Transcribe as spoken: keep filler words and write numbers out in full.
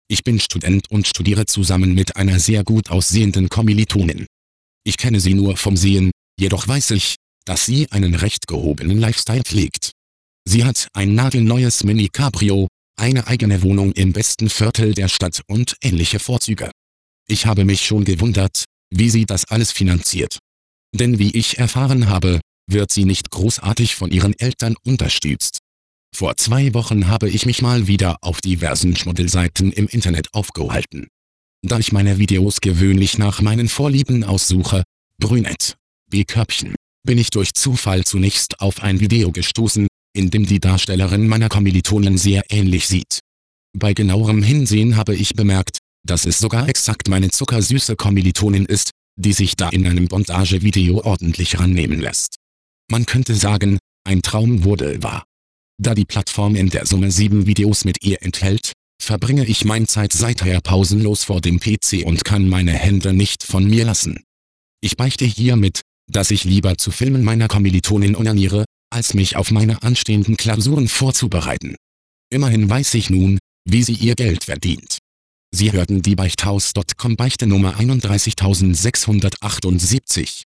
Ich bin Student und studiere zusammen mit einer sehr gut aussehenden Kommilitonin. Ich kenne sie nur vom Sehen, jedoch weiß ich, dass sie einen recht gehobenen Lifestyle pflegt. Sie hat ein nagelneues Mini Cabrio, eine eigene Wohnung im besten Viertel der Stadt und ähnliche Vorzüge. Ich habe mich schon gewundert, wie sie das alles finanziert. Denn wie ich erfahren habe, wird sie nicht großartig von ihren Eltern unterstützt. Vor zwei Wochen habe ich mich mal wieder auf diversen Schmuddelseiten im Internet aufgehalten. Da ich meine Videos gewöhnlich nach meinen Vorlieben aussuche, brünett, B-Körbchen, bin ich durch Zufall zunächst auf ein Video gestoßen, in dem die Darstellerin meiner Kommilitonin sehr ähnlich sieht. Bei genauerem Hinsehen habe ich bemerkt, dass es sogar exakt meine zuckersüße Kommilitonin ist, die sich da in einem Montagevideo ordentlich rannehmen lässt. Man könnte sagen, ein Traum wurde wahr. Da die Plattform in der Summe sieben Videos mit ihr enthält, verbringe ich meine Zeit seither pausenlos vor dem P C und kann meine Hände nicht von mir lassen. Ich beichte hiermit, dass ich lieber zu Filmen meiner Kommilitonin onaniere, als mich auf meine anstehenden Klausuren vorzubereiten. Immerhin weiß ich nun, wie sie ihr Geld verdient. Sie hörten die Beichthaus Punkt com Beichte Nummer einunddreißigtausendsechshundertachtundsiebzig.